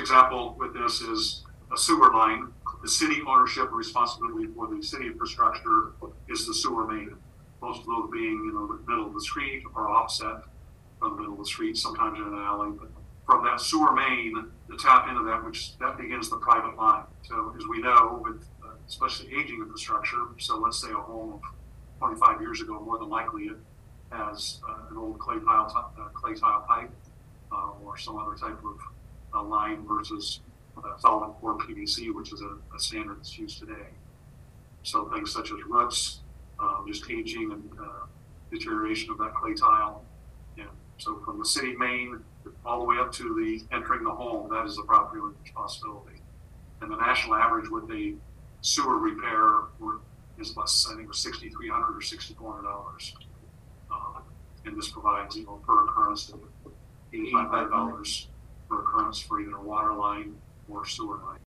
example with this is a sewer line. The city ownership and responsibility for the city infrastructure is the sewer main. Most of those being, the middle of the street or offset from the middle of the street, sometimes in an alley. But from that sewer main, to tap into that begins the private line. So as we know, with especially aging infrastructure, so let's say a home of 25 years ago, more than likely it has an old clay tile pipe or some other type of line versus solid core PVC, which is a standard that's used today. So things such as roots, just aging and deterioration of that clay tile. And so from the city main all the way up to the entering the home, that is the property owner's responsibility. And the national average with a sewer repair is less, I think it was $6,300 or $6,400. And this provides, per occurrence, $85 per occurrence for either a water line or sewer line.